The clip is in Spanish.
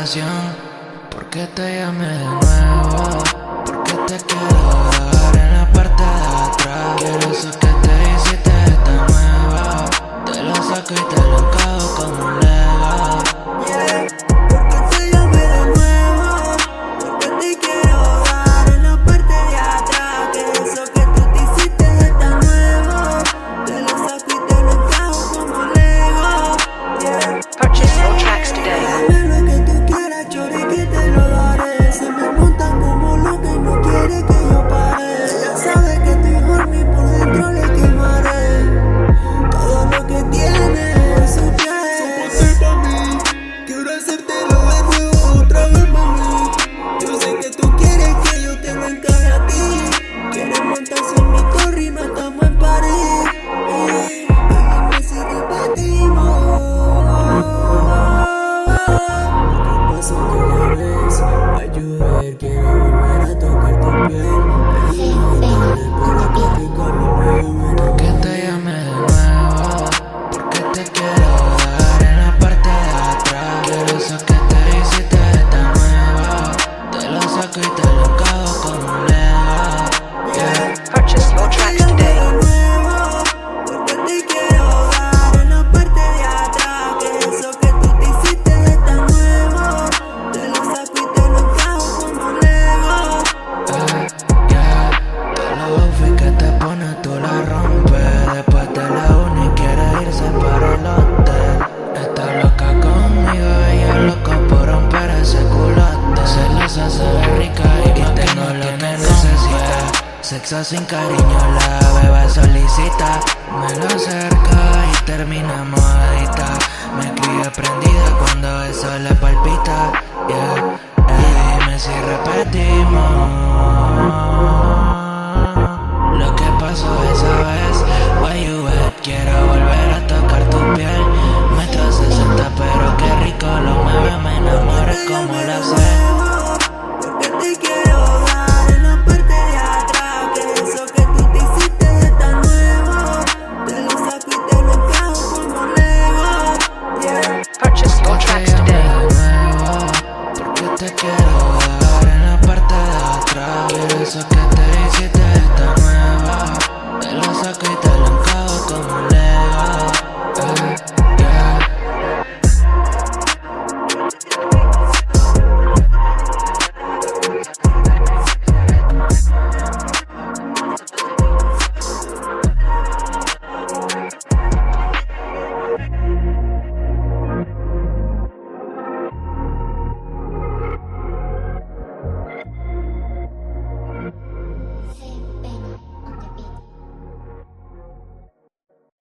ocasión, porque te llamé de nuevo, porque te quiero dar en la parte de atrás. Quiero eso que te hiciste esta nueva, te lo saco y te lo encajo como un Lego. Yeah, porque te llamé de nuevo, porque te quiero dar en la parte de atrás. Que eso que tú te hiciste está nuevo, te lo saco y te lo encajo como Lego. Yeah. Purchase your tracks today. Dame lo que tú quieras, chori, que te lo daré. Se me montan como loca y no quiere que yo pare. Ella sabe que estoy horny, por dentro le quemaré todo lo que tiene en su piel. Soporte pa' mí, quiero hacértelo de nuevo otra vez, mami. Yo sé que tú quieres que yo te lo encaje a ti. Quieres montarse en mi torre y no estamos en París. Y dime si repetimos. Paso cada vez, ayuda, quiero volver a tocar tu piel. Porque te llamé de nuevo, porque te quiero dar en la parte de atrás. Quiero eso que te hiciste esta nueva, te lo saco y te lo encajo como un Lego. Yeah. Purchase your tracks today. Porque te quiero dar en la parte de atrás. Que eso que tú te hiciste está nuevo, te lo saco y te lo encajo como un Lego. Yeah. Todos los outfits que te pones tú la rompes. Después de la uni quiere irse para el hotel. Está loca conmigo, ella es loca por romper ese culote. Celosa, se ve rica y más tengo lo que necesita. Sexo sin cariño, la beba solicita. Me lo acerca y terminamos adicta. Me escribe prendida cuando eso le palpita. Yeah. Dime si repetimos lo que pasó esa vez. Why you at? Quiero volver a tocar tu piel. Metro 60, pero qué rico lo mueve. Me enamoré como la sé. Porque te quiero dar en la parte de atrás. Que eso que tú te hiciste está nuevo, te lo saco y te lo encajo como Lego. Yeah. Purchase your Te tracks llamé today. de nuevo, porque te quiero dar en la parte de atrás. Quiero eso que